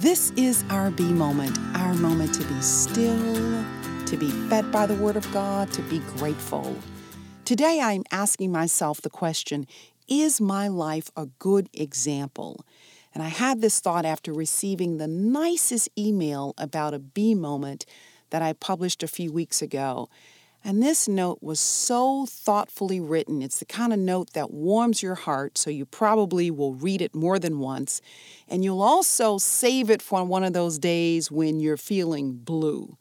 This is our B moment, our moment to be still, to be fed by the Word of God, to be grateful. Today I'm asking myself the question, is my life a good example? And I had this thought after receiving the nicest email about a B moment that I published a few weeks ago. And this note was so thoughtfully written. It's the kind of note that warms your heart, so you probably will read it more than once. And you'll also save it for one of those days when you're feeling blue.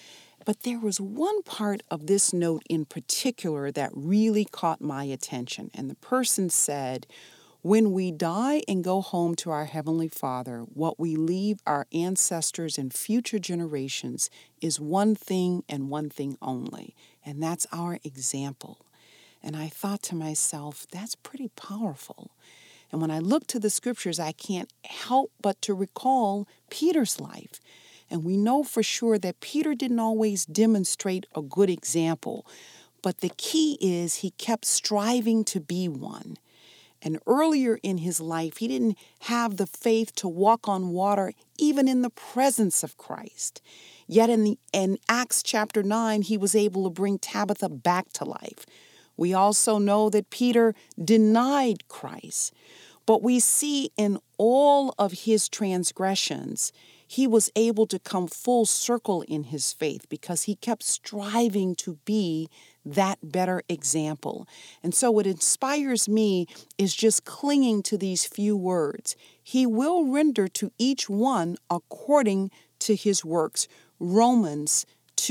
But there was one part of this note in particular that really caught my attention. And the person said, when we die and go home to our Heavenly Father, what we leave our ancestors and future generations is one thing and one thing only, and that's our example. And I thought to myself, that's pretty powerful. And when I look to the scriptures, I can't help but to recall Peter's life. And we know for sure that Peter didn't always demonstrate a good example, but the key is he kept striving to be one. And earlier in his life, he didn't have the faith to walk on water even in the presence of Christ. Yet in Acts chapter 9, he was able to bring Tabitha back to life. We also know that Peter denied Christ. But we see in all of his transgressions, he was able to come full circle in his faith because he kept striving to be that better example. And so what inspires me is just clinging to these few words. He will render to each one according to his works. Romans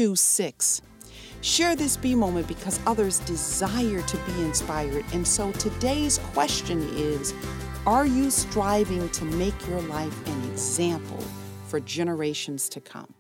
2:6. Share this B moment because others desire to be inspired. And so today's question is, are you striving to make your life an example for generations to come?